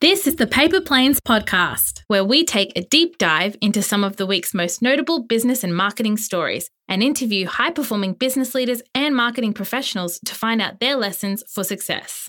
This is the Paper Planes podcast, where we take a deep dive into some of the week's most notable business and marketing stories and interview high-performing business leaders and marketing professionals to find out their lessons for success.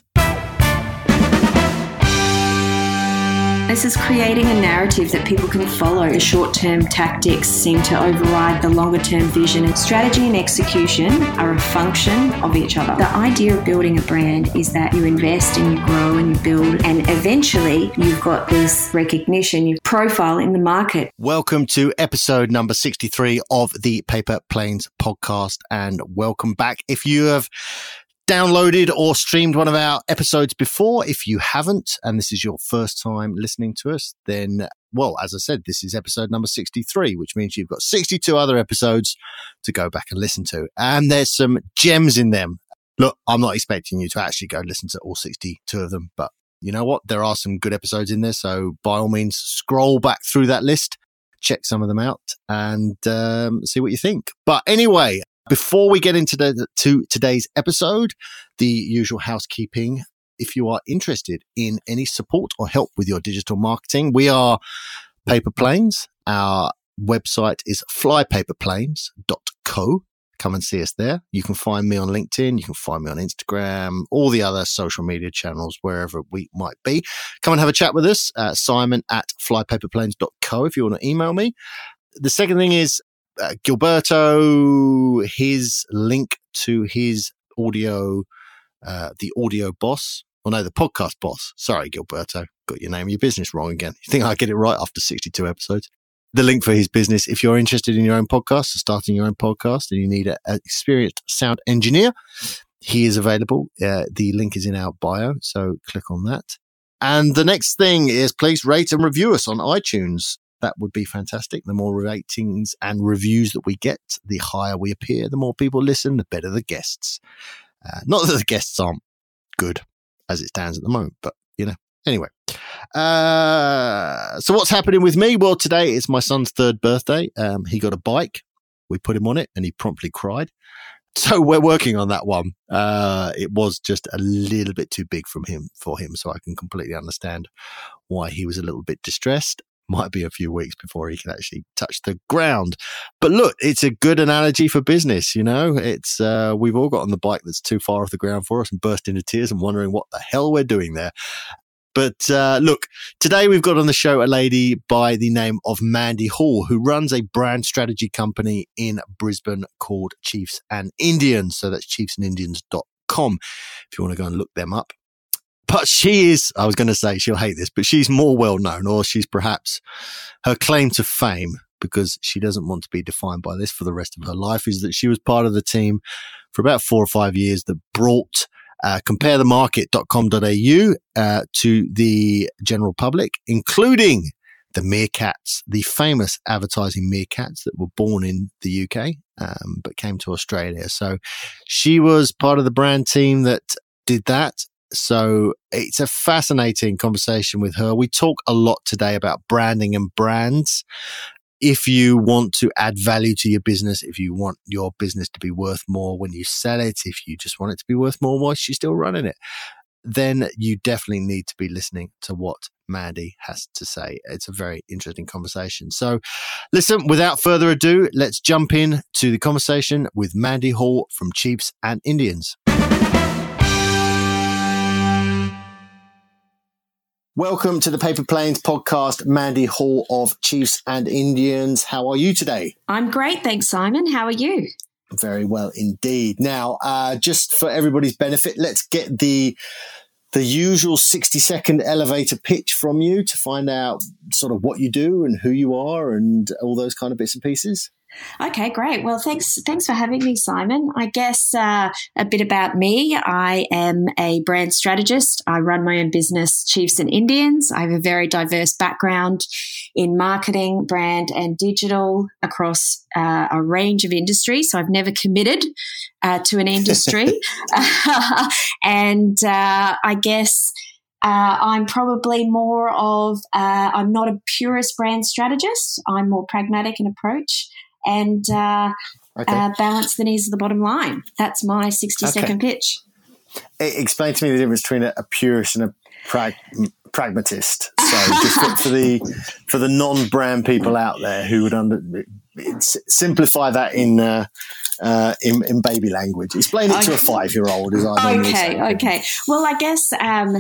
This is creating a narrative that people can follow. The short-term tactics seem to override the longer-term vision, and strategy and execution are a function of each other. The idea of building a brand is that you invest and you grow and you build, and eventually you've got this recognition, your profile in the market. Welcome to episode number 63 of the Paper Planes podcast, and welcome back. If you have downloaded or streamed one of our episodes before, if you haven't, and this is your first time listening to us, then, well, as I said, this is episode number 63, which means you've got 62 other episodes to go back and listen to. And there's some gems in them. Look, I'm not expecting you to actually go listen to all 62 of them, but you know what? There are some good episodes in there. So by all means, scroll back through that list, check some of them out, and see what you think. But anyway, before we get into today's episode, the usual housekeeping. If you are interested in any support or help with your digital marketing, we are Paper Planes. Our website is flypaperplanes.co. Come and see us there. You can find me on LinkedIn. You can find me on Instagram, all the other social media channels, wherever we might be. Come and have a chat with us. Simon at flypaperplanes.co if you want to email me. The second thing is, Gilberto, his link to his audio, the audio boss. Oh no, the podcast boss. Sorry, Gilberto. Got your name and your business wrong again. You think I get it right after 62 episodes? The link for his business. If you're interested in your own podcast, or starting your own podcast, and you need an experienced sound engineer, he is available. The link is in our bio, so click on that. And the next thing is, please rate and review us on iTunes. That would be fantastic. The more ratings and reviews that we get, the higher we appear, the more people listen, the better the guests. Not that the guests aren't good as it stands at the moment, but, you know, anyway. So what's happening with me? Well, today is my son's 3rd birthday. He got a bike. We put him on it and he promptly cried. So we're working on that one. It was just a little bit too big for him, so I can completely understand why he was a little bit distressed. Might be a few weeks before he can actually touch the ground. But look, it's a good analogy for business, you know. It's we've all got on the bike that's too far off the ground for us and burst into tears and wondering what the hell we're doing there. But look, today we've got on the show a lady by the name of Mandy Hall, who runs a brand strategy company in Brisbane called Chiefs and Indians. So that's chiefsandindians.com if you want to go and look them up. But she is, I was going to say she'll hate this, but she's more well known, or she's perhaps, her claim to fame, because she doesn't want to be defined by this for the rest of her life, is that she was part of the team for about 4 or 5 years that brought comparethemarket.com.au to the general public, including the meerkats, the famous advertising meerkats that were born in the UK, but came to Australia. So she was part of the brand team that did that. So it's a fascinating conversation with her. We talk a lot today about branding and brands. If you want to add value to your business, if you want your business to be worth more when you sell it, if you just want it to be worth more while she's still running it, then you definitely need to be listening to what Mandy has to say. It's a very interesting conversation. So listen, without further ado, let's jump in to the conversation with Mandy Hall from Chiefs and Indians. Welcome to the Paper Planes podcast, Mandy Hall of Chiefs and Indians. How are you today? I'm great, thanks, Simon. How are you? Very well indeed. Now, just for everybody's benefit, let's get the usual 60-second elevator pitch from you to find out sort of what you do and who you are and all those kind of bits and pieces. Okay, great. Well, thanks for having me, Simon. I guess a bit about me. I am a brand strategist. I run my own business, Chiefs and Indians. I have a very diverse background in marketing, brand, and digital across a range of industries. So I've never committed to an industry. And I guess I'm probably more of, I'm not a purist brand strategist. I'm more pragmatic in approach and balance the needs of the bottom line. That's my 60-second pitch. Explain to me the difference between a purist and a pragmatist. So just for the non-brand people out there who would simplify that in baby language. Explain it to a 5-year-old. As I normally say. Okay. Well, I guess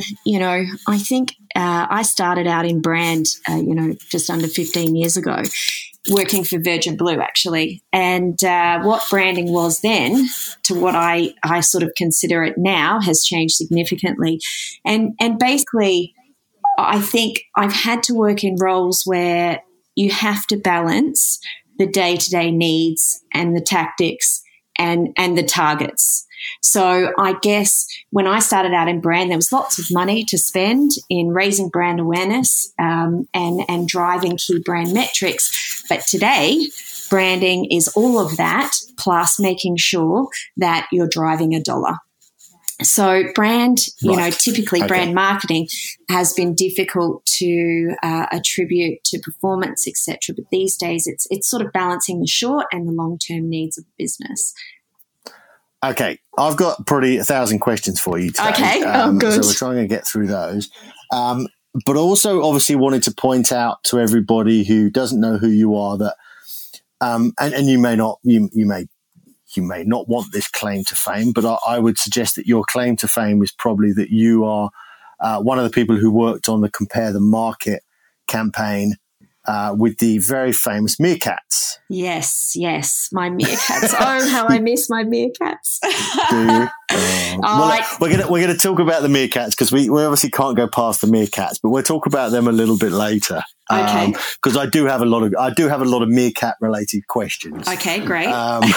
I think I started out in brand, just under 15 years ago, working for Virgin Blue, actually. And what branding was then to what I sort of consider it now has changed significantly. And basically, I think I've had to work in roles where you have to balance the day-to-day needs and the tactics and the targets. So I guess when I started out in brand, there was lots of money to spend in raising brand awareness and driving key brand metrics. But today, branding is all of that, plus making sure that you're driving a dollar. So brand, typically brand marketing has been difficult to attribute to performance, etc. But these days, it's sort of balancing the short and the long-term needs of the business. Okay, I've got probably 1,000 questions for you today. Okay, good. So we're trying to get through those. But also, obviously, wanted to point out to everybody who doesn't know who you are that, and you may not, you may not want this claim to fame, but I would suggest that your claim to fame is probably that you are one of the people who worked on the Compare the Market campaign with the very famous meerkats. Yes, my meerkats. Oh, how I miss my meerkats. Do you? We're going to talk about the meerkats because we obviously can't go past the meerkats, but we'll talk about them a little bit later. Okay. Because I do have a lot of meerkat related questions. Okay, great.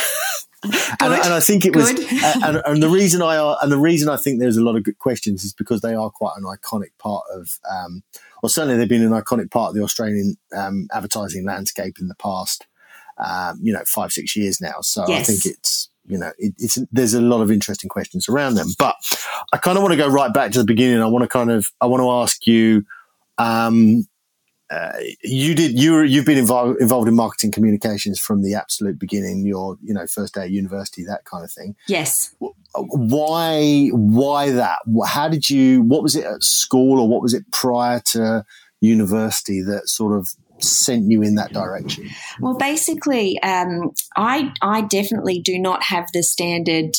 And I think it was, and the reason I think there's a lot of good questions is because they are quite an iconic part of, or certainly they've been an iconic part of the Australian advertising landscape in the past, 5-6 years now. So yes. I think it's there's a lot of interesting questions around them. But I kind of want to go right back to the beginning. I want to ask you. You've been involved in marketing communications from the absolute beginning, your first day at university, that kind of thing. Yes. Why that? What was it at school or what was it prior to university that sort of sent you in that direction? Well, basically, I definitely do not have the standard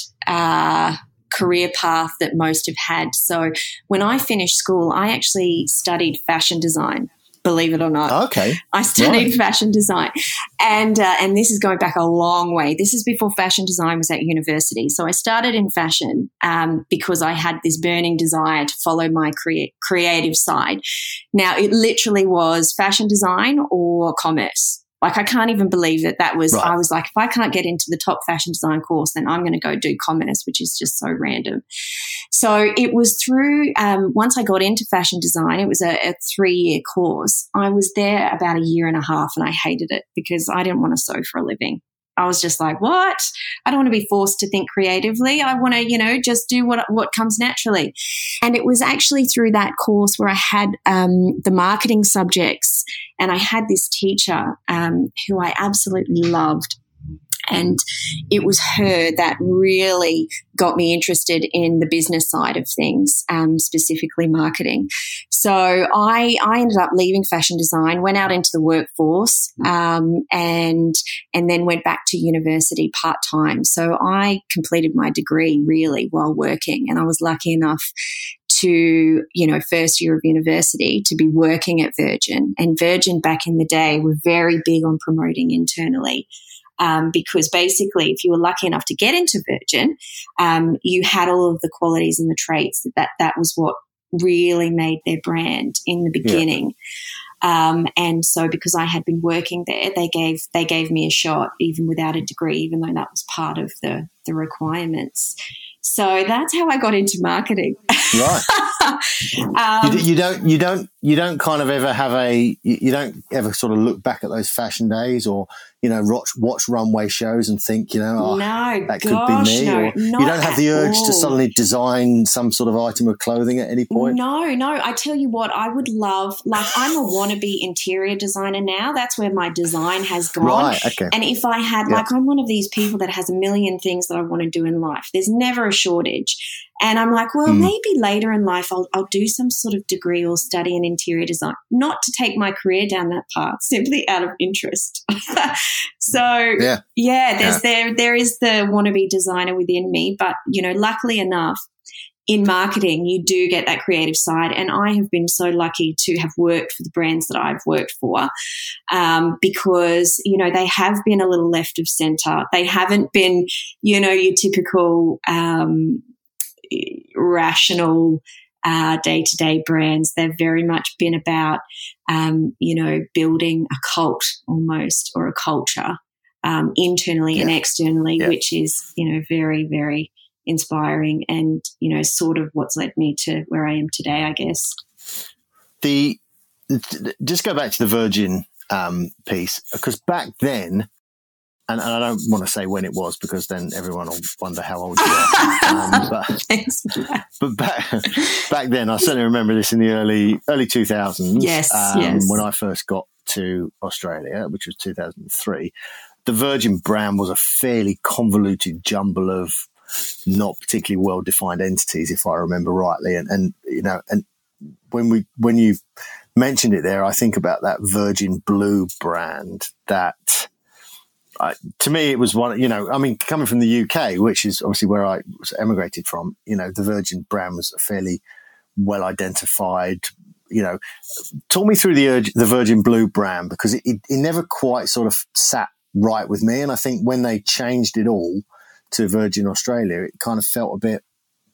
career path that most have had. So when I finished school, I actually studied fashion design. Believe it or not. Okay. I studied fashion design. And this is going back a long way. This is before fashion design was at university. So I started in fashion because I had this burning desire to follow my creative side. Now, it literally was fashion design or commerce. Like, I can't even believe that was, right. I was like, if I can't get into the top fashion design course, then I'm going to go do commerce, which is just so random. So it was through, once I got into fashion design, it was a 3-year course. I was there about 1.5 years and I hated it because I didn't want to sew for a living. I was just like, what? I don't want to be forced to think creatively. I want to, just do what comes naturally. And it was actually through that course where I had the marketing subjects, and I had this teacher who I absolutely loved. And it was her that really got me interested in the business side of things, specifically marketing. So I ended up leaving fashion design, went out into the workforce, and then went back to university part-time. So I completed my degree really while working, and I was lucky enough to, first year of university to be working at Virgin. And Virgin back in the day were very big on promoting internally. Because basically, if you were lucky enough to get into Virgin, you had all of the qualities and the traits that was what really made their brand in the beginning. Yeah. And so, because I had been working there, they gave me a shot, even without a degree, even though that was part of the requirements. So that's how I got into marketing. Right. You don't you don't kind of ever have you don't ever sort of look back at those fashion days or, watch runway shows and think, no, that could be me. No, or you don't have the urge to suddenly design some sort of item of clothing at any point? No. I tell you what, I would love, I'm a wannabe interior designer now. That's where my design has gone. Right, okay. And if I had, I'm one of these people that has a million things that I want to do in life. There's never a shortage. And I'm like, well, maybe later in life I'll do some sort of degree or study in interior design, not to take my career down that path, simply out of interest. So, there is the wannabe designer within me. But, luckily enough, in marketing, you do get that creative side. And I have been so lucky to have worked for the brands that I've worked for because, they have been a little left of center. They haven't been, your typical rational day-to-day brands. They've very much been about, building a cult almost, or a culture internally and externally, which is, very, very inspiring and, sort of what's led me to where I am today, I guess. Just go back to the Virgin piece, because back then, and I don't want to say when it was because then everyone will wonder how old you are. But back then, I certainly remember this in the early 2000s. Yes. When I first got to Australia, which was 2003, the Virgin brand was a fairly convoluted jumble of not particularly well-defined entities, if I remember rightly. And when you mentioned it there, I think about that Virgin Blue brand that. To me, it was one, coming from the UK, which is obviously where I was emigrated from, the Virgin brand was a fairly well identified, talk me through the Virgin Blue brand, because it never quite sort of sat right with me. And I think when they changed it all to Virgin Australia, it kind of felt a bit,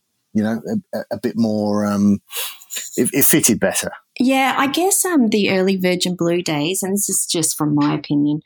a bit more, it fitted better. Yeah, I guess the early Virgin Blue days, and this is just from my opinion,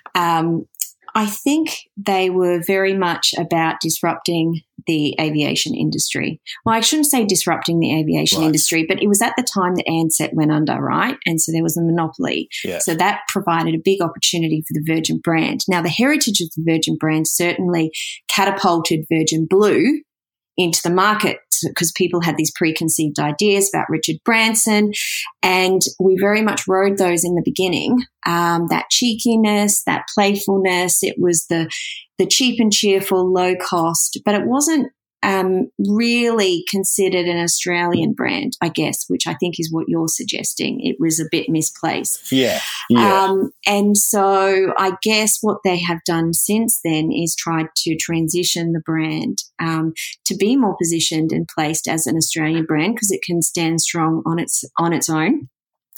I think they were very much about disrupting the aviation industry. Well, I shouldn't say disrupting the aviation industry, but it was at the time that Ansett went under, right? And so there was a monopoly. Yeah. So that provided a big opportunity for the Virgin brand. Now, the heritage of the Virgin brand certainly catapulted Virgin Blue into the market because people had these preconceived ideas about Richard Branson, and we very much rode those in the beginning. That cheekiness, that playfulness. It was the cheap and cheerful, low cost, but it wasn't really considered an Australian brand, I guess, which I think is what you're suggesting. It was a bit misplaced. Yeah. And so I guess what they have done since then is tried to transition the brand to be more positioned and placed as an Australian brand because it can stand strong on its own,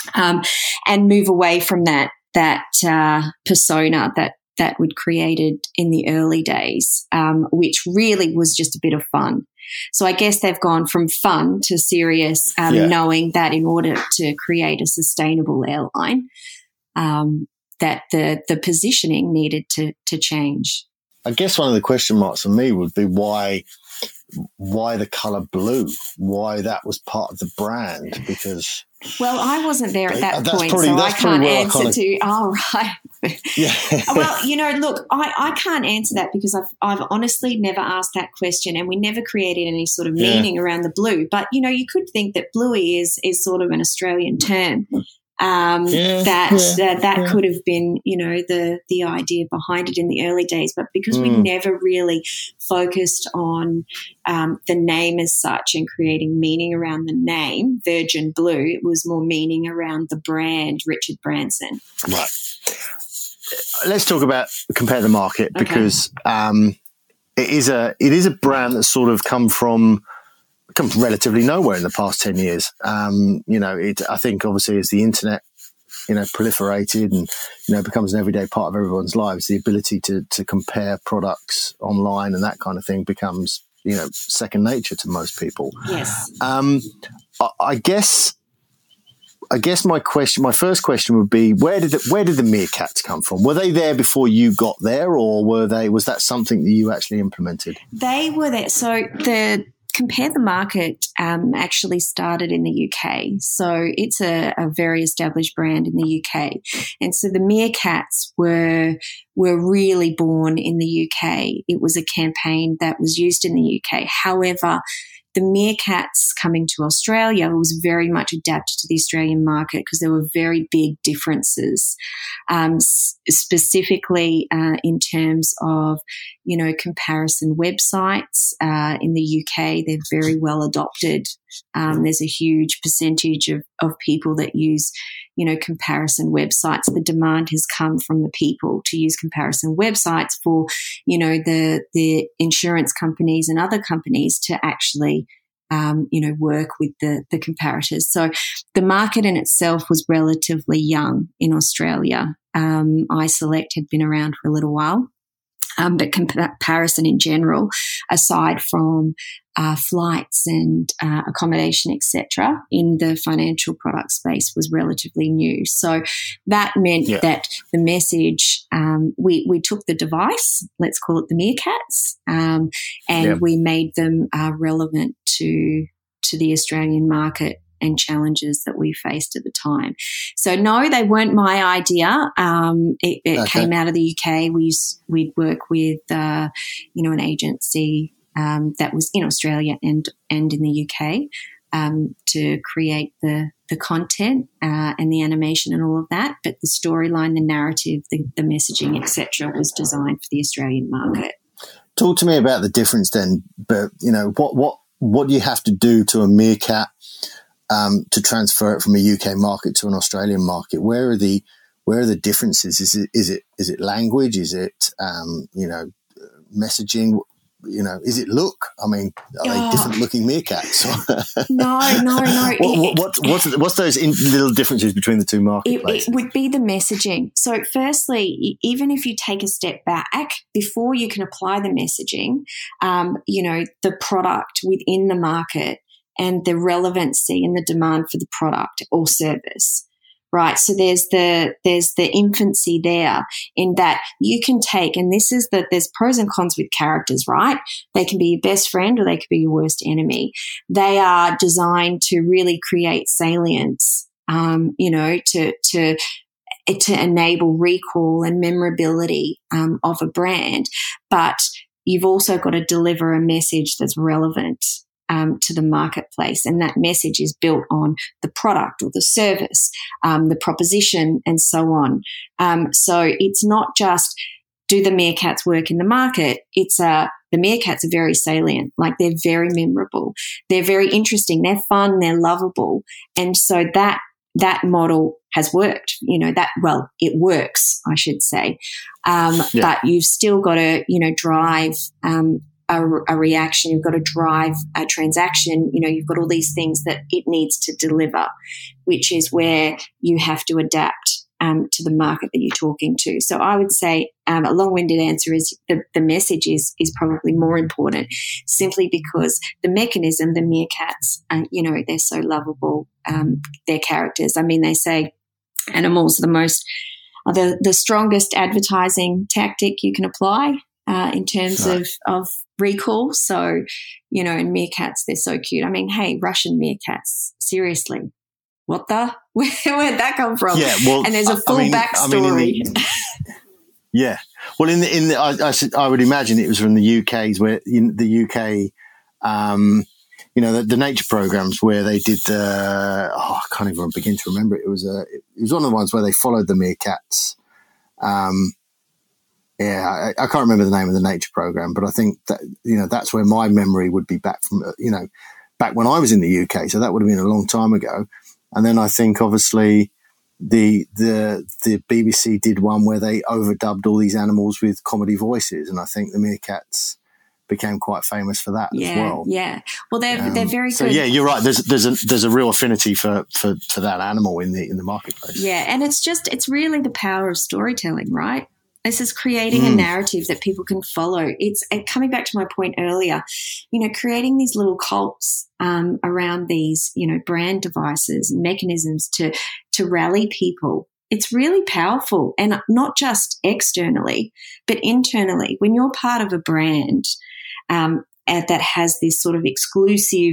and move away from that persona that we'd created in the early days, which really was just a bit of fun. So I guess they've gone from fun to serious, knowing that in order to create a sustainable airline, that the positioning needed to change. I guess one of the question marks for me would be why the colour blue, why that was part of the brand, because... Well, I wasn't there at that point, so I can't answer to... Oh, right. Yeah. Well, look, I can't answer that because I've honestly never asked that question, and we never created any sort of meaning around the blue. But, you could think that bluey is sort of an Australian term. That could have been, the idea behind it in the early days, but because we never really focused on the name as such and creating meaning around the name, Virgin Blue, it was more meaning around the brand, Richard Branson. Right. Let's talk about compare the market, because it is a brand that's sort of come from relatively nowhere in the past 10 years. I think obviously as the internet, proliferated and, becomes an everyday part of everyone's lives, the ability to compare products online and that kind of thing becomes, second nature to most people. Yes. I guess my first question would be, where did the meerkats come from? Were they there before you got there, or was that something that you actually implemented? They were there. So the Compare the Market actually started in the UK. So it's a very established brand in the UK. And so the Meerkats were really born in the UK. It was a campaign that was used in the UK. However, the Meerkats coming to Australia was very much adapted to the Australian market because there were very big differences, specifically in terms of, comparison websites. In the UK, they're very well adopted. There's a huge percentage of people that use, comparison websites. The demand has come from the people to use comparison websites for, the insurance companies and other companies to actually, work with the comparators. So the market in itself was relatively young in Australia. iSelect had been around for a little while. But comparison in general, aside from flights and accommodation, etc., in the financial product space was relatively new. So that meant that the message, we took the device, let's call it the Meerkats, and we made them relevant to the Australian market and challenges that we faced at the time. So no, they weren't my idea. It came out of the UK. We'd work with, an agency that was in Australia and in the UK to create the content and the animation and all of that. But the storyline, the narrative, the messaging, etc., was designed for the Australian market. Talk to me about the difference then. But what do you have to do to a Meerkat to transfer it from a UK market to an Australian market? Where are the differences? Is it language? Is it messaging? Is it look? I mean, are they different looking meerkats? No. What's those little differences between the two marketplaces? It would be the messaging. So firstly, even if you take a step back, before you can apply the messaging, the product within the market and the relevancy and the demand for the product or service, right? So there's the infancy there in that you can take, and there's pros and cons with characters, right? They can be your best friend or they could be your worst enemy. They are designed to really create salience, to enable recall and memorability of a brand. But you've also got to deliver a message that's relevant to the marketplace. And that message is built on the product or the service, the proposition, and so on. So it's not just, do the Meerkats work in the market? It's the Meerkats are very salient. Like, they're very memorable. They're very interesting. They're fun. They're lovable. And so that model has worked, it works, I should say. But you've still got to, drive, a reaction, you've got to drive a transaction, you've got all these things that it needs to deliver, which is where you have to adapt to the market that you're talking to. So I would say a long-winded answer is the message is probably more important, simply because the mechanism, the Meerkats, they're so lovable, their characters. I mean, they say animals are the strongest advertising tactic you can apply in terms of recall. So, and meerkats, they're so cute. I mean, hey, Russian meerkats, seriously. What the? Where'd that come from? Yeah, well, and there's a full backstory. Yeah. Well, I would imagine it was from the UK's, where in the UK, the nature programs where they did I can't even begin to remember it. It was one of the ones where they followed the meerkats. I can't remember the name of the nature program, but I think that, that's where my memory would be back from, back when I was in the UK. So that would have been a long time ago. And then I think obviously the BBC did one where they overdubbed all these animals with comedy voices. And I think the meerkats became quite famous for that as well. Yeah. Well, they're very good. So yeah, you're right. There's a real affinity for that animal in the marketplace. Yeah. And it's really the power of storytelling, right? This is creating a narrative that people can follow. It's coming back to my point earlier, creating these little cults around these, brand devices and mechanisms to rally people. It's really powerful, and not just externally, but internally. When you're part of a brand, that has this sort of exclusive,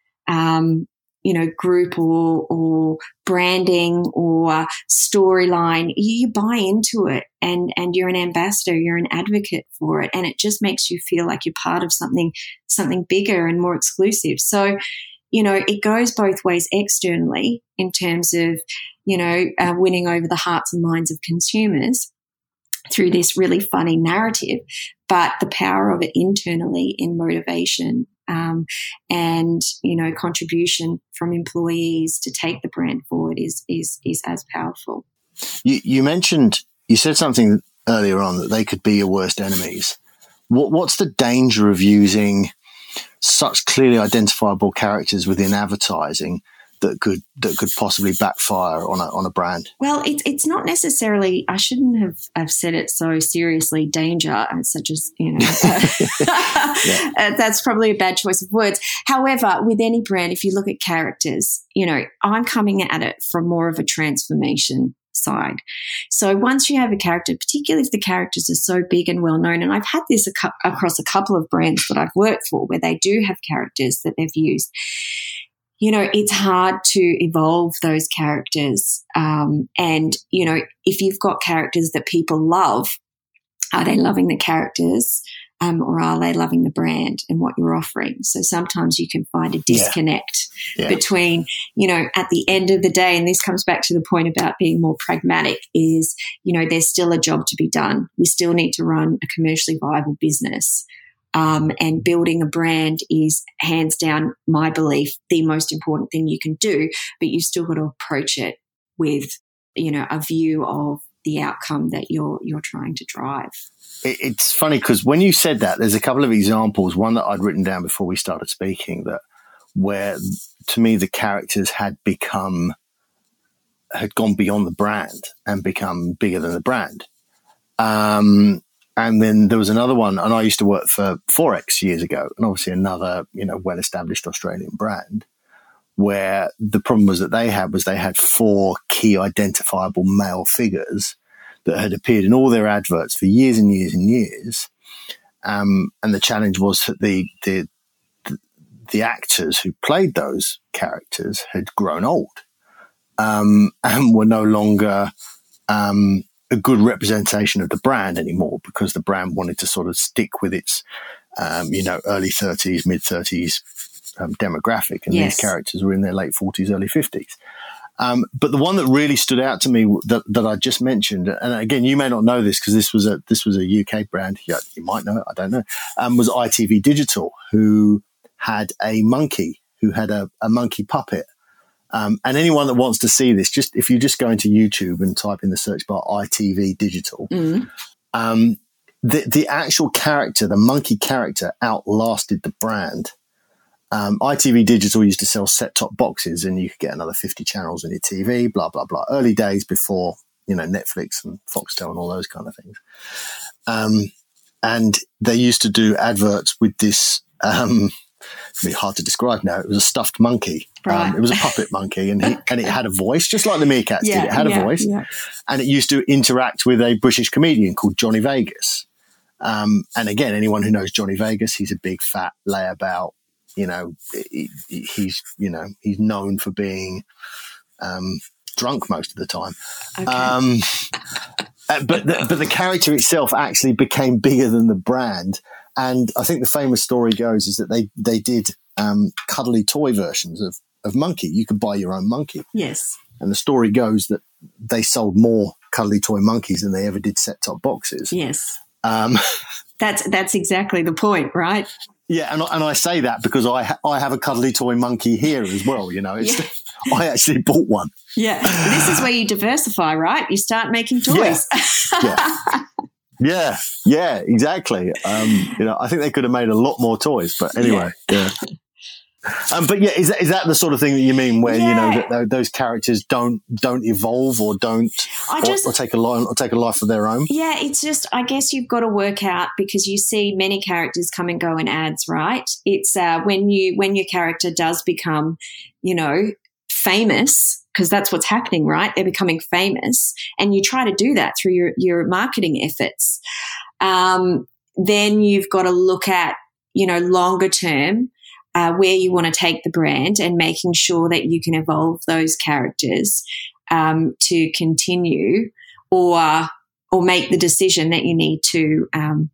group or branding or storyline, you buy into it and you're an ambassador, you're an advocate for it. And it just makes you feel like you're part of something bigger and more exclusive. So, it goes both ways externally in terms of, winning over the hearts and minds of consumers through this really funny narrative, but the power of it internally in motivation and contribution from employees to take the brand forward is as powerful. You said something earlier on that they could be your worst enemies. What's the danger of using such clearly identifiable characters within advertising that could possibly backfire on a brand? Well, it's not necessarily. I shouldn't have said it so seriously. Danger, such as that's probably a bad choice of words. However, with any brand, if you look at characters, I'm coming at it from more of a transformation side. So once you have a character, particularly if the characters are so big and well known, and I've had this across a couple of brands that I've worked for where they do have characters that they've used. It's hard to evolve those characters. And, if you've got characters that people love, are they loving the characters or are they loving the brand and what you're offering? So sometimes you can find a disconnect between, at the end of the day, and this comes back to the point about being more pragmatic, is, there's still a job to be done. We still need to run a commercially viable business. And building a brand is hands down, my belief, the most important thing you can do, but you've still got to approach it with, a view of the outcome that you're trying to drive. It's funny because when you said that, there's a couple of examples, one that I'd written down before we started speaking, that where to me the characters had gone beyond the brand and become bigger than the brand. And then there was another one, and I used to work for Forex years ago, and obviously another, well-established Australian brand, where the problem was that they had 4 key identifiable male figures that had appeared in all their adverts for years and years and years. And the challenge was that the actors who played those characters had grown old, and were no longer a good representation of the brand anymore, because the brand wanted to sort of stick with its, early 30s, mid 30s demographic. And these characters were in their late 40s, early 50s. But the one that really stood out to me that I just mentioned, and again, you may not know this because this was a UK brand. Yeah, you might know it. I don't know. Was ITV Digital, who had a monkey, who had a monkey puppet. And anyone that wants to see this, if you just go into YouTube and type in the search bar ITV Digital, the actual character, the monkey character, outlasted the brand. ITV Digital used to sell set-top boxes, and you could get another 50 channels on your TV, blah, blah, blah. Early days before, Netflix and Foxtel and all those kind of things. And they used to do adverts with this, it's really hard to describe now. It was a stuffed monkey. Right. It was a puppet monkey, and it had a voice, just like the meerkats did. It had a voice, and it used to interact with a British comedian called Johnny Vegas. And again, anyone who knows Johnny Vegas, he's a big, fat layabout. He's known for being drunk most of the time. Okay. But the character itself actually became bigger than the brand. And I think the famous story goes is that they did cuddly toy versions of monkey. You could buy your own monkey. Yes. And the story goes that they sold more cuddly toy monkeys than they ever did set-top boxes. Yes. That's exactly the point, right? Yeah, and I say that because I have a cuddly toy monkey here as well. I actually bought one. Yeah, this is where you diversify, right? You start making toys. Yeah, exactly. I think they could have made a lot more toys, but anyway. Yeah. But yeah, is that the sort of thing that you mean, where that those characters don't evolve or take a life of their own? Yeah, it's just, I guess you've got to work out, because you see many characters come and go in ads, right? It's when your character does become, famous, because that's what's happening, right? They're becoming famous, and you try to do that through your marketing efforts. Then you've got to look at, longer term, where you want to take the brand and making sure that you can evolve those characters to continue or make the decision that you need to,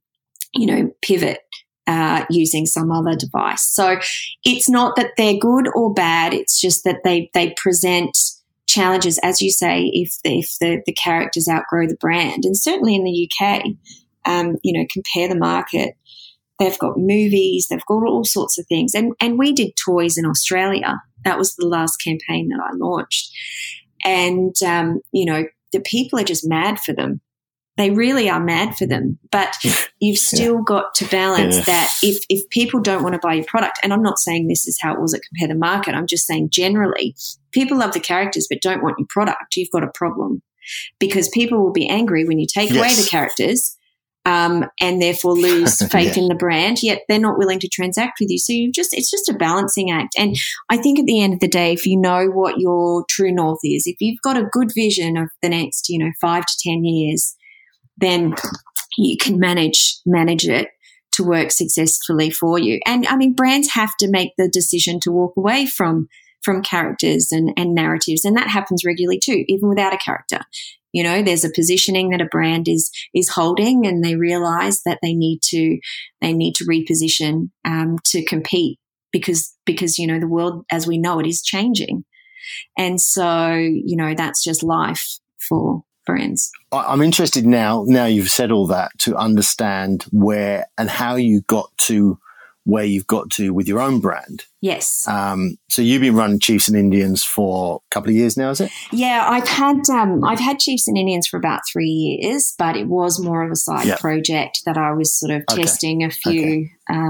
pivot using some other device. So it's not that they're good or bad. It's just that they present challenges, as you say, if the characters outgrow the brand. And certainly in the UK, compare the market. They've got movies, they've got all sorts of things. And we did toys in Australia. That was the last campaign that I launched. And, the people are just mad for them. They really are mad for them. But you've still got to balance that if people don't want to buy your product, and I'm not saying this is how it was at Compare the Market, I'm just saying generally, people love the characters but don't want your product, you've got a problem. Because people will be angry when you take away the characters and therefore lose faith in the brand, yet they're not willing to transact with you. So it's just a balancing act. And I think at the end of the day, if you know what your true north is, if you've got a good vision of the next, 5 to 10 years, then you can manage it to work successfully for you. And I mean, brands have to make the decision to walk away from characters and narratives. And that happens regularly too, even without a character. There's a positioning that a brand is holding, and they realize that they need to reposition to compete because the world as we know it is changing. And so, that's just life for brands. I'm interested now you've said all that, to understand where and how you got to where you've got to with your own brand. Yes. So you've been running Chiefs and Indians for a couple of years now, is it? Yeah, I've had Chiefs and Indians for about 3 years, but it was more of a side project that I was sort of testing a few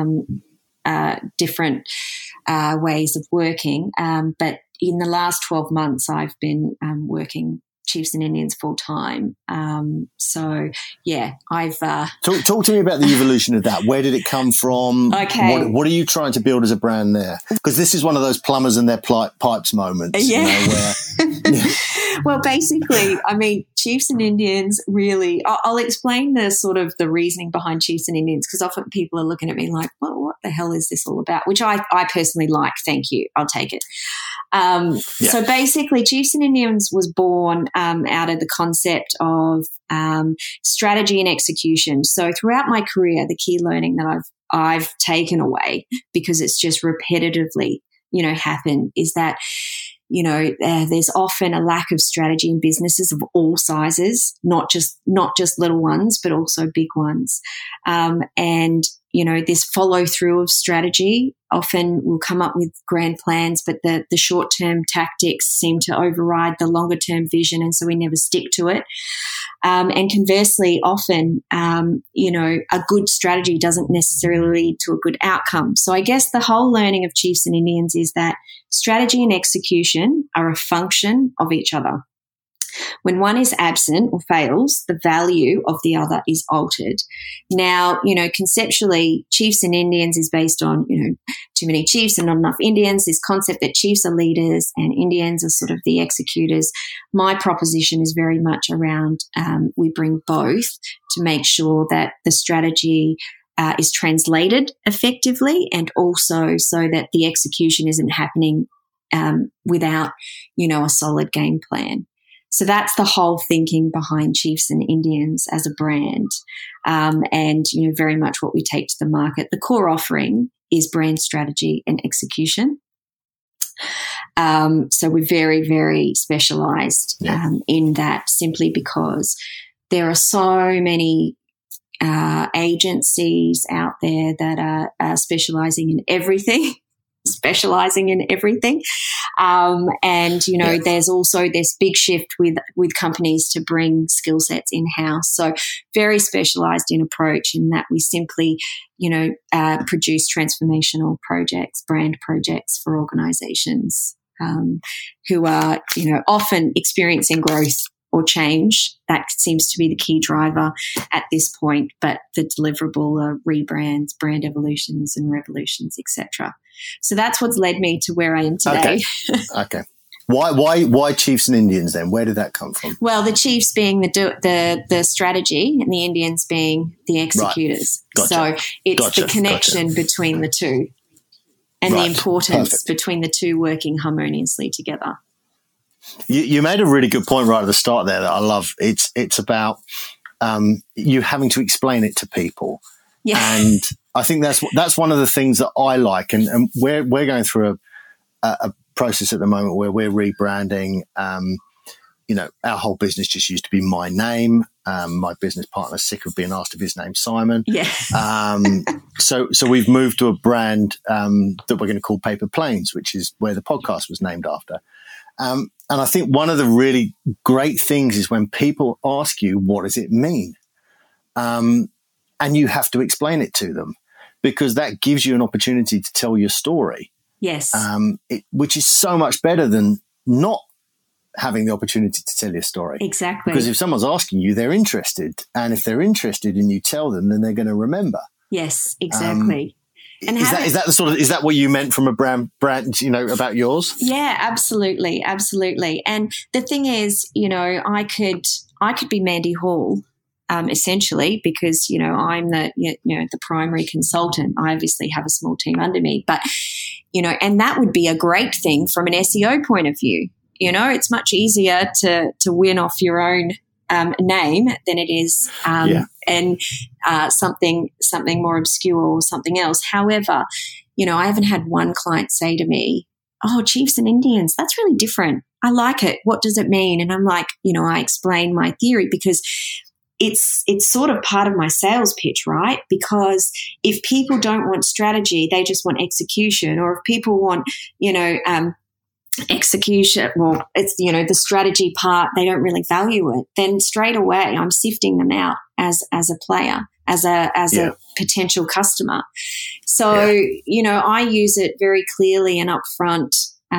different ways of working. But in the last 12 months, I've been working Chiefs and Indians full time. So yeah, I've talk to me about the evolution of that. Where did it come from? Okay, what are you trying to build as a brand there? Because this is one of those plumbers and their pipes moments. Yeah. Well, basically, I mean, Chiefs and Indians really. I'll explain the sort of the reasoning behind Chiefs and Indians, because often people are looking at me like, well, what the hell is this all about? Which I personally like. Thank you. I'll take it. So basically, Chiefs and Indians was born out of the concept of strategy and execution. So throughout my career, the key learning that I've taken away, because it's just repetitively, happened, is that there's often a lack of strategy in businesses of all sizes, not just little ones, but also big ones. And this follow through of strategy, often we'll come up with grand plans, but the short term tactics seem to override the longer term vision, and so we never stick to it. And conversely, often, a good strategy doesn't necessarily lead to a good outcome. So I guess the whole learning of Chiefs and Indians is that strategy and execution are a function of each other. When one is absent or fails, the value of the other is altered. Now, conceptually, Chiefs and Indians is based on, too many chiefs and not enough Indians, this concept that chiefs are leaders and Indians are sort of the executors. My proposition is very much around we bring both to make sure that the strategy is translated effectively, and also so that the execution isn't happening without, a solid game plan. So that's the whole thinking behind Chiefs and Indians as a brand, and very much what we take to the market. The core offering is brand strategy and execution. So we're very, very specialised in that, simply because there are so many agencies out there that are specialising in everything. There's also this big shift with companies to bring skill sets in-house. So very specialized in approach, in that we simply, produce transformational projects, brand projects for organizations who are, often experiencing growth or change. That seems to be the key driver at this point, but the deliverable are rebrands, brand evolutions and revolutions, etc. So that's what's led me to where I am today. Okay. Why Chiefs and Indians then? Where did that come from? Well, the Chiefs being the strategy and the Indians being the executors. Right. Gotcha. So it's the connection between the two and the importance between the two working harmoniously together. You made a really good point right at the start there that I love. It's about you having to explain it to people. Yeah. And I think that's one of the things that I like. And we're going through a process at the moment where we're rebranding. Our whole business just used to be my name. My business partner's sick of being asked if his name's Simon. Yeah. So we've moved to a brand that we're going to call Paper Planes, which is where the podcast was named after. And I think one of the really great things is when people ask you, what does it mean? And you have to explain it to them, because that gives you an opportunity to tell your story. Yes. Which is so much better than not having the opportunity to tell your story. Exactly. Because if someone's asking you, they're interested. And if they're interested and you tell them, then they're going to remember. Yes, exactly. And is that what you meant from a brand, about yours? Yeah, absolutely. Absolutely. And the thing is, I could be Mandy Hall, essentially, because, I'm the primary consultant. I obviously have a small team under me, but, and that would be a great thing from an SEO point of view. It's much easier to win off your own name than it is something more obscure or something else. However, I haven't had one client say to me, "Oh, Chiefs and Indians, that's really different. I like it. What does it mean?" And I'm like, I explain my theory, because it's sort of part of my sales pitch, right? Because if people don't want strategy, they just want execution. Or if people want, execution, well, it's, the strategy part, they don't really value it, then straight away I'm sifting them out as a player, as a potential customer. So, I use it very clearly and upfront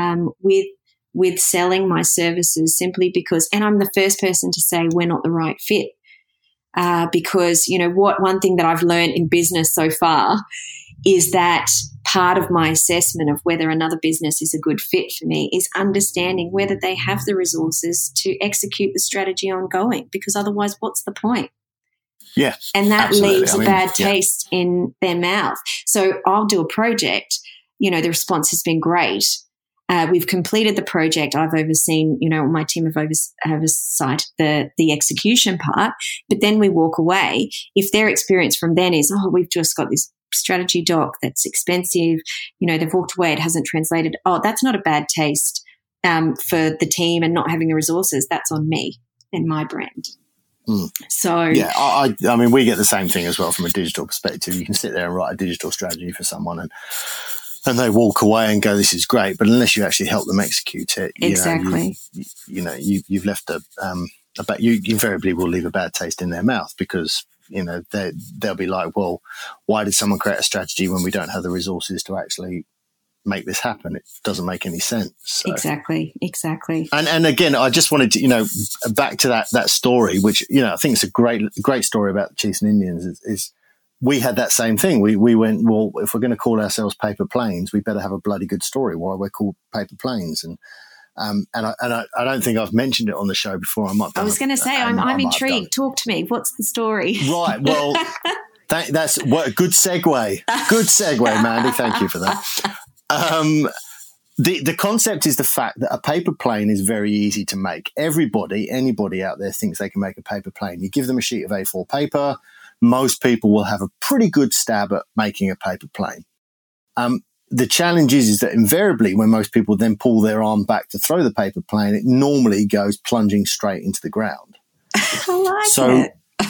with selling my services, simply because, and I'm the first person to say we're not the right fit. Because, one thing that I've learned in business so far is that part of my assessment of whether another business is a good fit for me is understanding whether they have the resources to execute the strategy ongoing, because otherwise what's the point? Yeah. And that leaves a bad taste in their mouth. So I'll do a project, the response has been great. We've completed the project. I've overseen, my team have oversight the execution part, but then we walk away. If their experience from then is, we've just got this strategy doc that's expensive, they've walked away, it hasn't translated. Oh, that's not a bad taste for the team and not having the resources. That's on me and my brand. So yeah, I mean, we get the same thing as well from a digital perspective. You can sit there and write a digital strategy for someone and they walk away and go, "This is great," but unless you actually help them execute it, exactly, you've left you invariably will leave a bad taste in their mouth, because they'll be like, "Well, why did someone create a strategy when we don't have the resources to actually make this happen? It doesn't make any sense." So. Exactly. And again, I just wanted to, back to that story, which, I think it's a great story about the Chiefs and Indians is we had that same thing. We went, well, if we're going to call ourselves Paper Planes, we better have a bloody good story why we're called Paper Planes. And I don't think I've mentioned it on the show before. I was going to say, I'm intrigued. Talk to me. What's the story? Right. Well, that's what a good segue. Good segue, Mandy. Thank you for that. The concept is the fact that a paper plane is very easy to make. Anybody out there thinks they can make a paper plane. You give them a sheet of A4 paper. Most people will have a pretty good stab at making a paper plane. The challenge is that invariably when most people then pull their arm back to throw the paper plane, it normally goes plunging straight into the ground. I like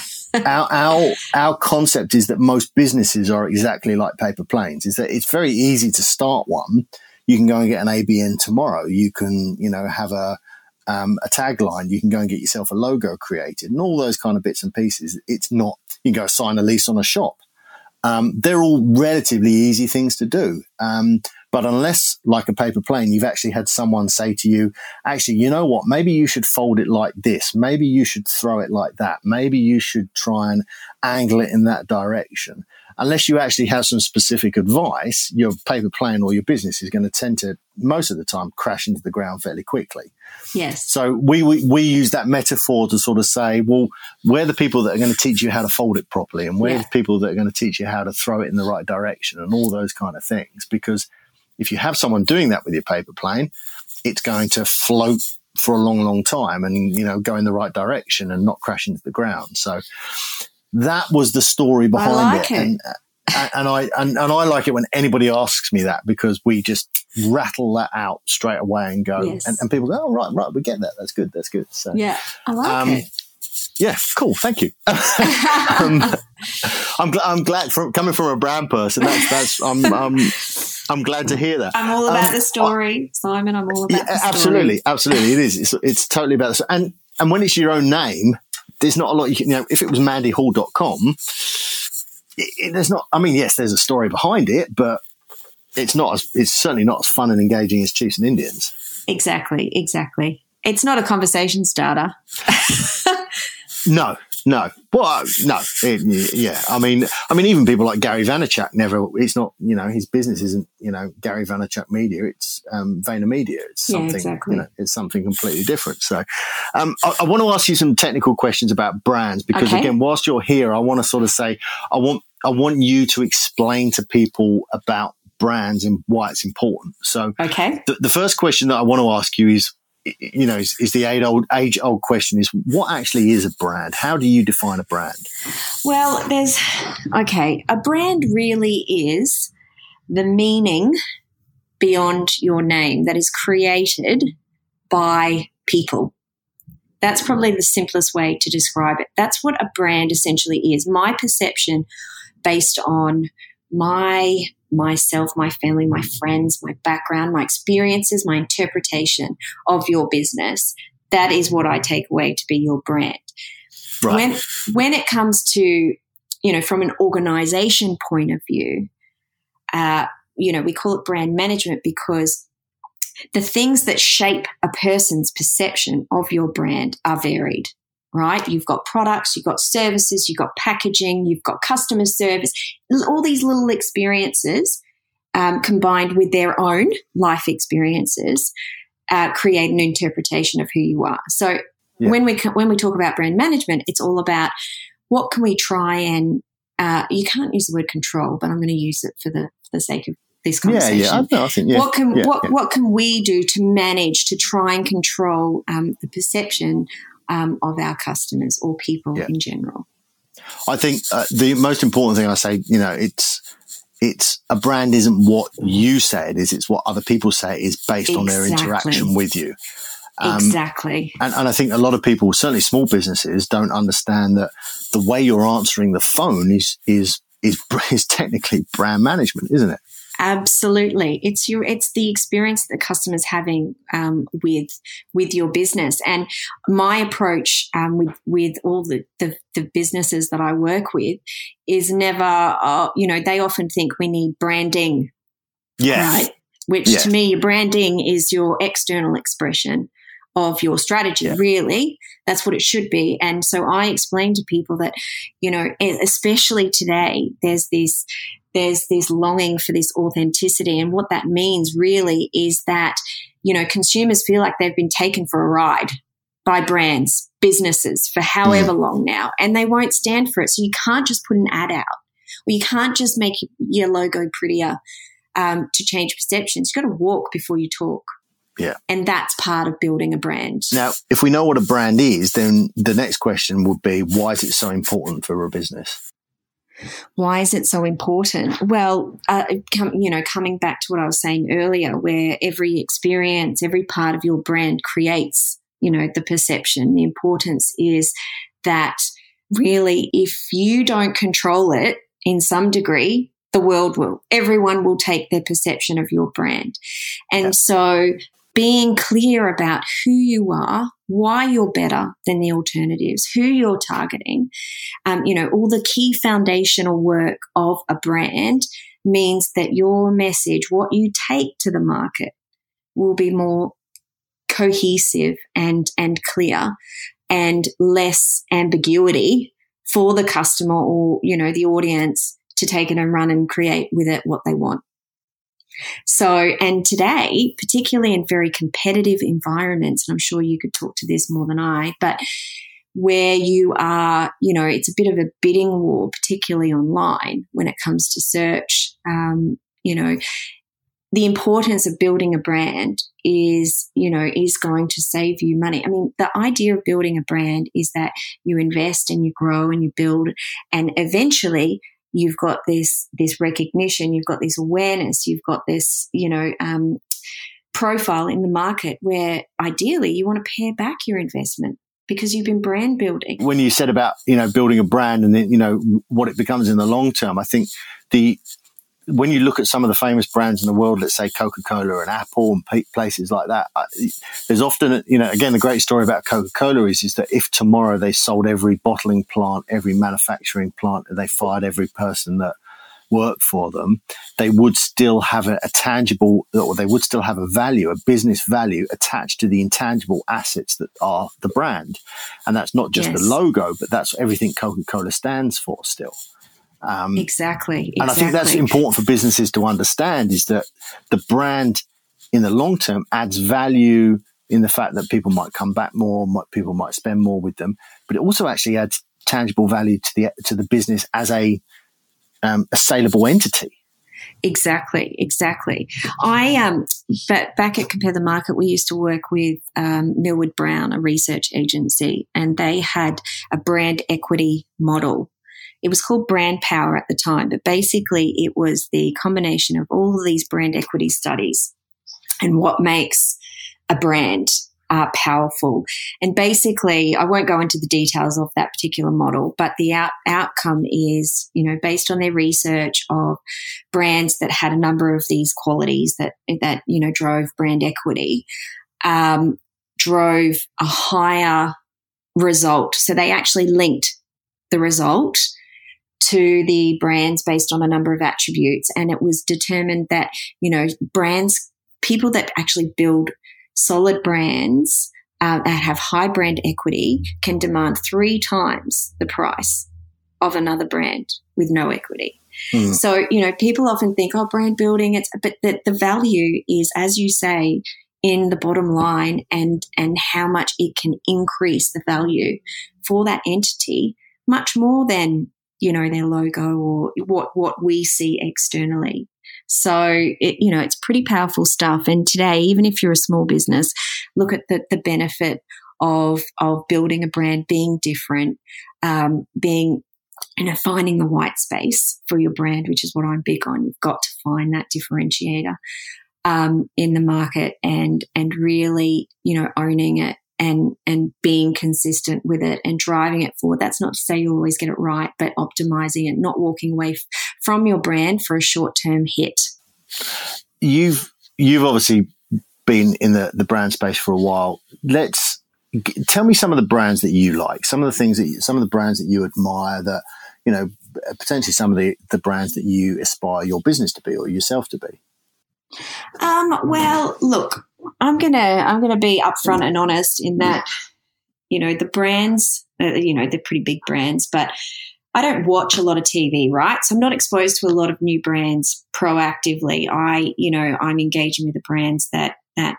it. Our concept is that most businesses are exactly like paper planes, is that it's very easy to start one. You can go and get an ABN tomorrow. You can, have a tagline. You can go and get yourself a logo created and all those kind of bits and pieces. It's not, you can go sign a lease on a shop. They're all relatively easy things to do. But unless, like a paper plane, you've actually had someone say to you, actually, you know what, maybe you should fold it like this. Maybe you should throw it like that. Maybe you should try and angle it in that direction. Unless you actually have some specific advice, your paper plane or your business is going to tend to, most of the time, crash into the ground fairly quickly. Yes. So we use that metaphor to sort of say, well, we're the people that are going to teach you how to fold it properly, and we're the people that are going to teach you how to throw it in the right direction and all those kind of things. Because if you have someone doing that with your paper plane, it's going to float for a long, long time and, you know, go in the right direction and not crash into the ground. So that was the story behind it. And I like it when anybody asks me that, because we just rattle that out straight away and go, and people go, oh, right, we get that. That's good. So, yeah, I like it. Yeah, cool. Thank you. I'm glad coming from a brand person. I'm glad to hear that. I'm all about the story, Simon. I'm all about the story. Absolutely. It is. It's totally about the story. And when it's your own name, there's not a lot you can, you know, if it was mandyhall.com, there's not, I mean, yes, there's a story behind it, but it's certainly not as fun and engaging as Chiefs and Indians. Exactly. It's not a conversation starter. No. Well, no. Yeah. I mean, even people like Gary Vaynerchuk it's not, you know, his business isn't, you know, Gary Vaynerchuk Media. It's VaynerMedia. It's something, exactly. You know, it's something completely different. So, I want to ask you some technical questions about brands, because again, whilst you're here, I want to sort of say, I want you to explain to people about brands and why it's important. So, the first question that I want to ask you is, you know, is the age-old question is, what actually is a brand? How do you define a brand? Well, a brand really is the meaning beyond your name that is created by people. That's probably the simplest way to describe it. That's what a brand essentially is. My perception based on myself, my family, my friends, my background, my experiences, my interpretation of your business. That is what I take away to be your brand. Right. When it comes to, you know, from an organization point of view, you know, we call it brand management because the things that shape a person's perception of your brand are varied. Right? You've got products, you've got services, you've got packaging, you've got customer service, all these little experiences combined with their own life experiences create an interpretation of who you are. So when we talk about brand management, it's all about what can we try and you can't use the word control, but I'm going to use it for the sake of this conversation. I think, what can we do to manage to try and control the perception of our customers or people in general? I think the most important thing I say, you know, it's a brand isn't what you say it is, it's what other people say it is based on their interaction with you. Exactly. And I think a lot of people, certainly small businesses, don't understand that the way you're answering the phone is technically brand management, isn't it? Absolutely. It's the experience that the customer's having with your business. And my approach with all the businesses that I work with is never, you know, they often think we need branding. Yes. Right? Which to me, branding is your external expression of your strategy, really. That's what it should be. And so I explain to people that, you know, especially today, there's this longing for this authenticity. And what that means really is that, you know, consumers feel like they've been taken for a ride by brands, businesses for however long now, and they won't stand for it. So you can't just put an ad out, or you can't just make your logo prettier to change perceptions. You've got to walk before you talk. Yeah. And that's part of building a brand. Now, if we know what a brand is, then the next question would be, why is it so important for a business? Why is it so important? Well, coming back to what I was saying earlier, where every experience, every part of your brand creates, you know, the perception. The importance is that really, if you don't control it in some degree, the world will. Everyone will take their perception of your brand. And so being clear about who you are, why you're better than the alternatives, who you're targeting, you know, all the key foundational work of a brand, means that your message, what you take to the market, will be more cohesive and clear, and less ambiguity for the customer or, the audience to take it and run and create with it what they want. So, and today, particularly in very competitive environments, and I'm sure you could talk to this more than I, but where you are, it's a bit of a bidding war, particularly online when it comes to search. The importance of building a brand is going to save you money. I mean, the idea of building a brand is that you invest and you grow and you build, and eventually you've got this recognition, you've got this awareness, you've got this, profile in the market where ideally you want to pare back your investment because you've been brand building. When you said about, building a brand and then, what it becomes in the long term, I think when you look at some of the famous brands in the world, let's say Coca-Cola and Apple and places like that, there's often, again, the great story about Coca-Cola is that if tomorrow they sold every bottling plant, every manufacturing plant, and they fired every person that worked for them, they would still have a tangible, or they would still have a value, a business value attached to the intangible assets that are the brand. And that's not just the logo, but that's everything Coca-Cola stands for still. Exactly. And I think that's important for businesses to understand, is that the brand in the long term adds value in the fact that people might come back more, people might spend more with them, but it also actually adds tangible value to the business as a saleable entity. Exactly. But back at Compare the Market, we used to work with Millward Brown, a research agency, and they had a brand equity model. It was called Brand Power at the time, but basically it was the combination of all of these brand equity studies and what makes a brand powerful. And basically, I won't go into the details of that particular model, but the outcome is, based on their research of brands that had a number of these qualities that drove brand equity, drove a higher result. So they actually linked the result to the brands based on a number of attributes. And it was determined that, people that actually build solid brands that have high brand equity can demand 3 times the price of another brand with no equity. Mm. So, people often think, brand building, but the value is, as you say, in the bottom line and how much it can increase the value for that entity much more than, their logo or what we see externally. So, it's pretty powerful stuff. And today, even if you're a small business, look at the benefit of building a brand, being different, finding the white space for your brand, which is what I'm big on. You've got to find that differentiator in the market and really, owning it and being consistent with it and driving it forward. That's not to say you'll always get it right, but optimizing it, not walking away from your brand for a short-term hit. You've obviously been in the brand space for a while. Tell me some of the brands that you like, some of the brands that you admire, that, potentially some of the brands that you aspire your business to be or yourself to be. Well, look, I'm gonna be upfront and honest in that, the brands, they're pretty big brands, but I don't watch a lot of TV, right? So I'm not exposed to a lot of new brands proactively. I'm engaging with the brands that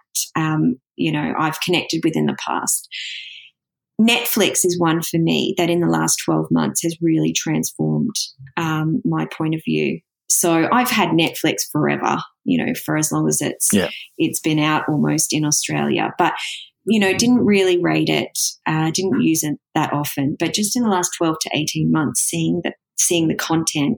I've connected with in the past. Netflix is one for me that in the last 12 months has really transformed my point of view. So I've had Netflix forever, for as long as it's been out almost in Australia, but, didn't really rate it, didn't use it that often, but just in the last 12 to 18 months, seeing the content,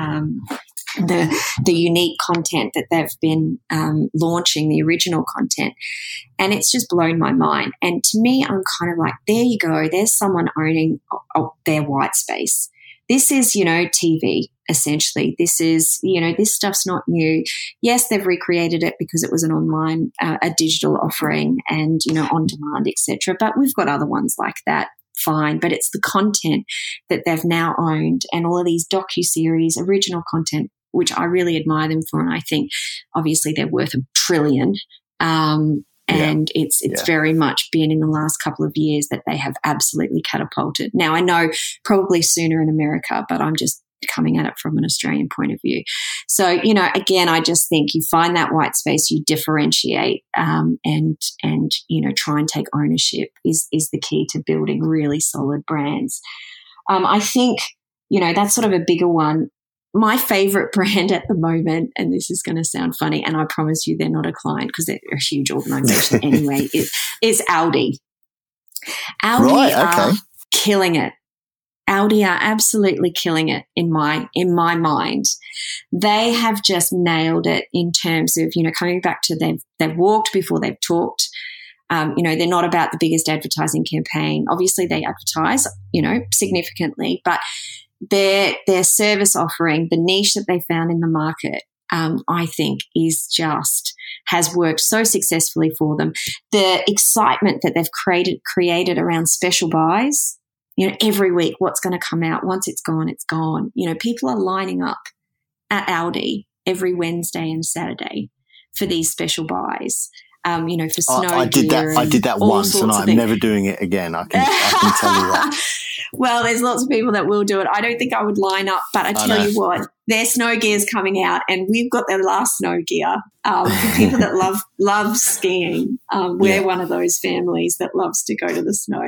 the unique content that they've been launching, the original content, and it's just blown my mind. And to me, I'm kind of like, there you go, there's someone owning their white space. This is, TV, essentially. This is, this stuff's not new. Yes, they've recreated it because it was an online, a digital offering and, on demand, etc. But we've got other ones like that. Fine. But it's the content that they've now owned and all of these docuseries, original content, which I really admire them for. And I think obviously they're worth $1 trillion. And it's very much been in the last couple of years that they have absolutely catapulted. Now, I know probably sooner in America, but I'm just coming at it from an Australian point of view. So, you know, again, I just think you find that white space, you differentiate, and you know, try and take ownership is the key to building really solid brands. I think, you know, that's sort of a bigger one. My favorite brand at the moment, and this is going to sound funny, and I promise you they're not a client because they're a huge organization anyway, is Aldi. Aldi are killing it. Aldi are absolutely killing it in my mind. They have just nailed it in terms of, you know, coming back to they've walked before they've talked. You know, they're not about the biggest advertising campaign. Obviously, they advertise, you know, significantly, but their service offering, the niche that they found in the market, I think has worked so successfully for them. The excitement that they've created around special buys, you know, every week, what's going to come out? Once it's gone, it's gone. You know, people are lining up at Aldi every Wednesday and Saturday for these special buys. You know, for snow I did that once, and I'm never doing it again. I can tell you that. Well, there's lots of people that will do it. I don't think I would line up, but I tell you what, their snow gear's coming out, and we've got their last snow gear. For people that love skiing, we're one of those families that loves to go to the snow.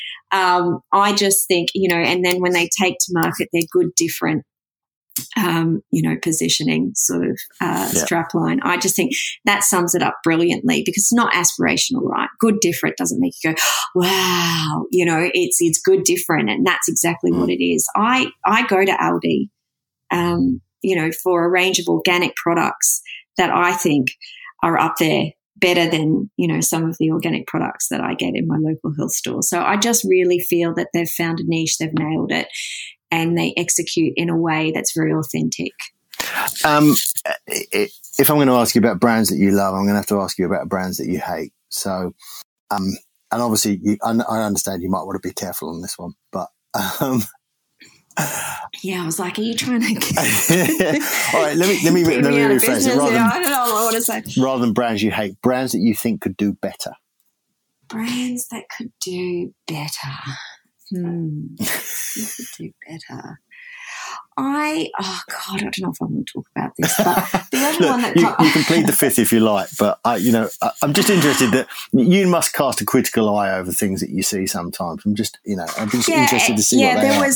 I just think, you know, and then when they take to market their good, different, you know, positioning sort of strap line, I just think that sums it up brilliantly, because it's not aspirational, right? Good, different doesn't make you go, wow, you know, it's good, different, and that's exactly what it is. I go to Aldi, you know, for a range of organic products that I think are up there better than, you know, some of the organic products that I get in my local health store. So I just really feel that they've found a niche, they've nailed it, and they execute in a way that's very authentic. If I'm going to ask you about brands that you love, I'm going to have to ask you about brands that you hate. So, and obviously I understand you might want to be careful on this one, but yeah, I was like, are you trying to all right, let me rephrase it. I don't know what I want to say. Rather than brands you hate, brands that you think could do better. Brands that could do better. You could do better. I don't know if I want to talk about this, but the other one that you can plead the fifth if you like, but I'm just interested that you must cast a critical eye over things that you see sometimes. I'm just interested to see what they are.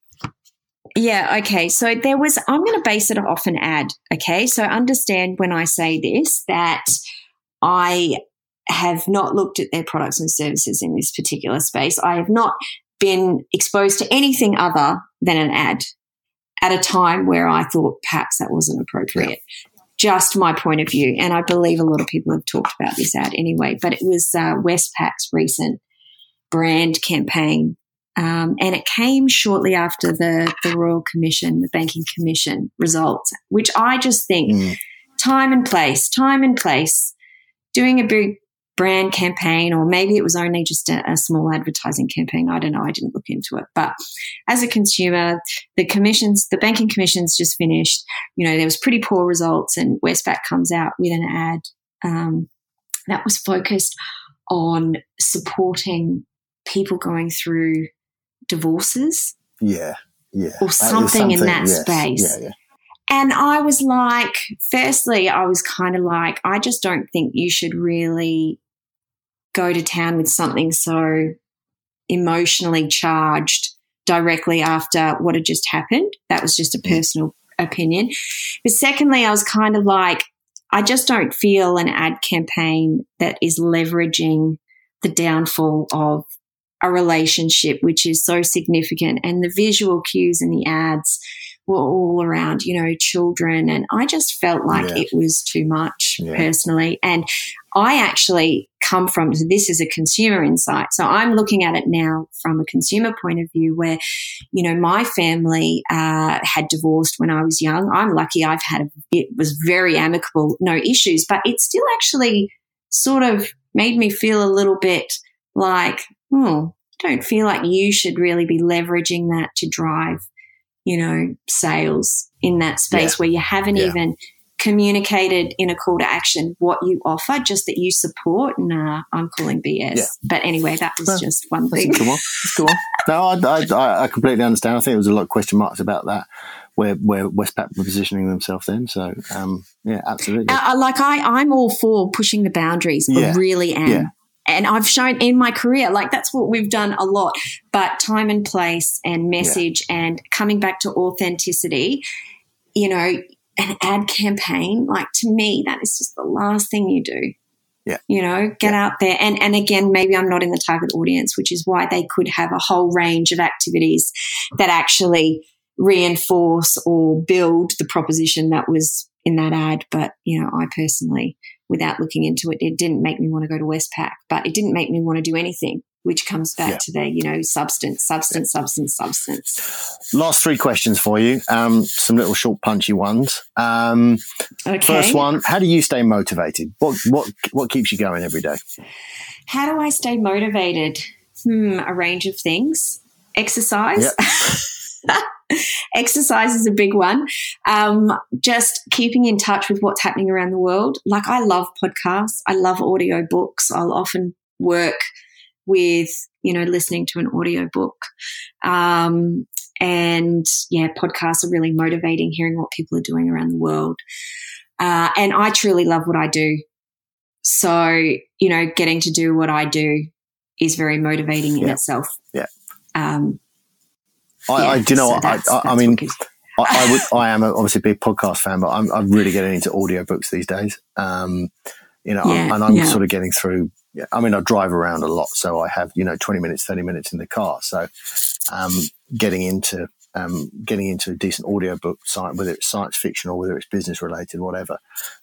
Yeah, okay. So I'm going to base it off an ad, okay? So understand when I say this that I have not looked at their products and services in this particular space. I have not been exposed to anything other than an ad at a time where I thought perhaps that wasn't appropriate. Yeah. Just my point of view. And I believe a lot of people have talked about this ad anyway, but it was Westpac's recent brand campaign. And it came shortly after the Royal Commission, the Banking Commission results, which I just think time and place, doing a big brand campaign, or maybe it was only just a small advertising campaign. I don't know. I didn't look into it. But as a consumer, the Banking Commission's just finished. You know, there was pretty poor results, and Westpac comes out with an ad that was focused on supporting people going through divorces. Or something in that space. Yeah. And I was like, firstly, I was kind of like, I just don't think you should really go to town with something so emotionally charged directly after what had just happened. That was just a personal opinion. But secondly, I was kind of like, I just don't feel an ad campaign that is leveraging the downfall of a relationship, which is so significant, and the visual cues in the ads were all around, you know, children. And I just felt like it was too much personally. And I actually come from, this is a consumer insight. So I'm looking at it now from a consumer point of view where, you know, my family had divorced when I was young. I'm lucky it was very amicable, no issues, but it still actually sort of made me feel a little bit like, I don't feel like you should really be leveraging that to drive sales in that space where you haven't even communicated in a call to action what you offer, just that you support. Nah, I'm calling BS. Yeah. But anyway, that was just one thing. That's a good one. No, I completely understand. I think there was a lot of question marks about that, where Westpac were positioning themselves then. So, absolutely. I'm all for pushing the boundaries. I really am. Yeah. And I've shown in my career, that's what we've done a lot. But time and place and message and coming back to authenticity, an ad campaign, to me, that is just the last thing you do. Yeah. Get out there. And again, maybe I'm not in the target audience, which is why they could have a whole range of activities that actually reinforce or build the proposition that was in that ad. But, I personally, without looking into it, it didn't make me want to go to Westpac, but it didn't make me want to do anything, which comes back to the, substance. Last 3 questions for you. Some little short, punchy ones. Okay. First one, how do you stay motivated? What keeps you going every day? How do I stay motivated? A range of things. Exercise. Yep. Exercise is a big one. Just keeping in touch with what's happening around the world. I love podcasts. I love audio books. I'll often work with, listening to an audio book. And podcasts are really motivating, hearing what people are doing around the world. And I truly love what I do. So, getting to do what I do is very motivating in itself. Yeah. I am obviously a big podcast fan, but I'm really getting into audiobooks these days. And I'm sort of getting through. Yeah, I mean, I drive around a lot, so I have 20 minutes, 30 minutes in the car. So, getting into a decent audiobook site, whether it's science fiction or whether it's business related, whatever.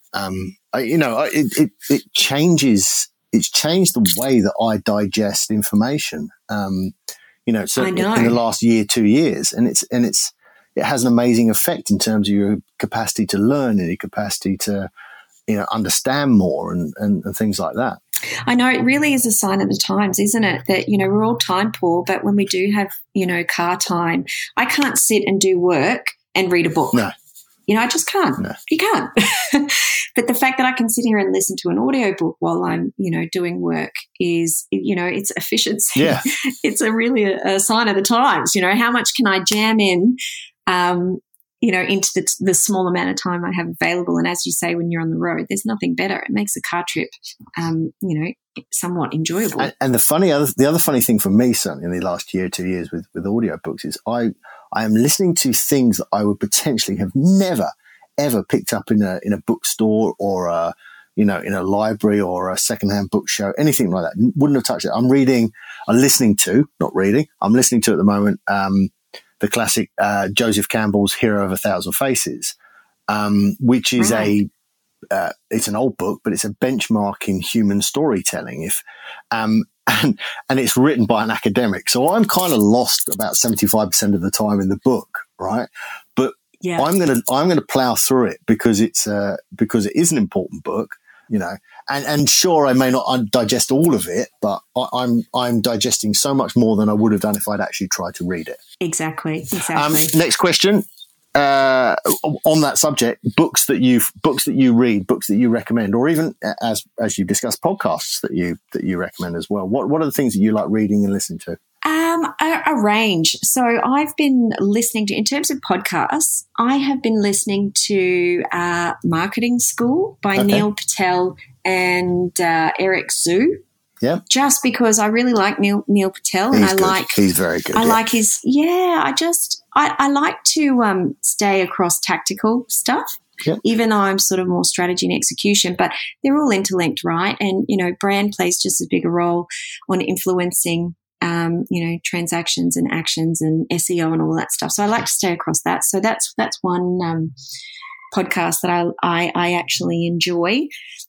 It changes. It's changed the way that I digest information. Certainly in the last year, 2 years, and it has an amazing effect in terms of your capacity to learn and your capacity to, understand more and things like that. I know it really is a sign of the times, isn't it? That, we're all time poor, but when we do have, car time, I can't sit and do work and read a book. No. I just can't. No. You can't. But the fact that I can sit here and listen to an audiobook while I'm, doing work is, it's efficiency. Yeah. It's really a sign of the times. How much can I jam in, into the small amount of time I have available. And as you say, when you're on the road, there's nothing better. It makes a car trip, somewhat enjoyable. And the other funny thing for me, certainly in the last year, 2 years with audiobooks is I am listening to things that I would potentially have never, ever picked up in a bookstore or in a library or a secondhand book show, anything like that. Wouldn't have touched it. I'm listening to at the moment, the classic Joseph Campbell's Hero of a Thousand Faces, which is it's an old book, but it's a benchmark in human storytelling. And it's written by an academic. So I'm kind of lost about 75% of the time in the book, right? But I'm going to plow through it because it is an important book, and sure, I may not digest all of it, but I'm digesting so much more than I would have done if I'd actually tried to read it. Exactly. Next question. On that subject, books that you read, books that you recommend, or even as you discussed, podcasts that you recommend as well. What are the things that you like reading and listening to? A range. So I've been listening to, in terms of podcasts, I have been listening to Marketing School by Neil Patel and Eric Zhu. Yeah. Just because I really like Neil Patel, and he's very good. I like his. I like to stay across tactical stuff. Yep. Even though I'm sort of more strategy and execution, but they're all interlinked, right? And brand plays just as big a role on influencing, transactions and actions and SEO and all that stuff. So I like to stay across that. So that's one podcast that I actually enjoy.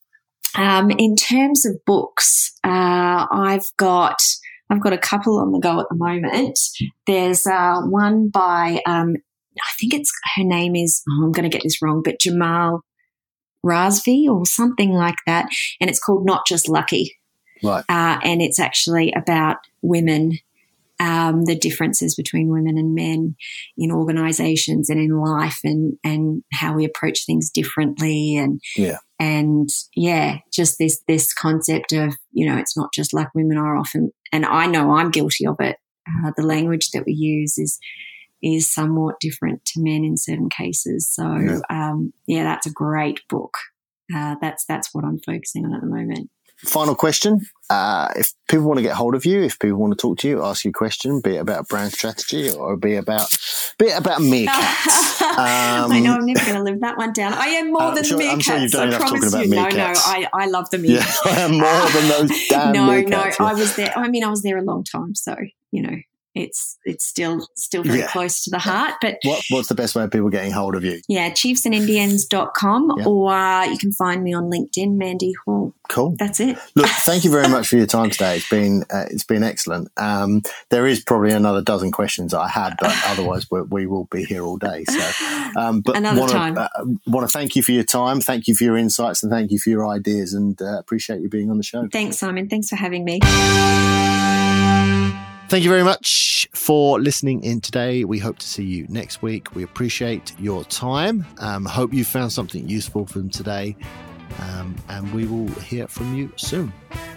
In terms of books, I've got a couple on the go at the moment. There's one by I think her name is, I'm going to get this wrong, but Jamal Razvi or something like that, and it's called Not Just Lucky. Right. And it's actually about women the differences between women and men in organizations and in life, and how we approach things differently. And just this concept of, it's not just like women are often, and I know I'm guilty of it. The language that we use is somewhat different to men in certain cases. So, that's a great book. That's what I'm focusing on at the moment. Final question. If people want to get hold of you, if people want to talk to you, ask you a question, be it about brand strategy or be it about meerkats. I know I'm never going to live that one down. I am more than the meerkats. I'm sure you've done enough talking about meerkats. No, I love the meerkats. Yeah, I am more than those damn meerkats. No, I was there. I mean, I was there a long time, so it's still very close to the heart. But what's the best way of people getting hold of you? Yeah, chiefsandindians.com, or you can find me on LinkedIn, Mandy Hall. Cool. That's it. Look, thank you very much for your time today. It's been excellent. There is probably another dozen questions I had, but otherwise we will be here all day. So, but another time. Want to thank you for your time. Thank you for your insights, and thank you for your ideas. And appreciate you being on the show. Thanks, Simon. Thanks for having me. Thank you very much for listening in today. We hope to see you next week. We appreciate your time. Hope you found something useful from today. And we will hear from you soon.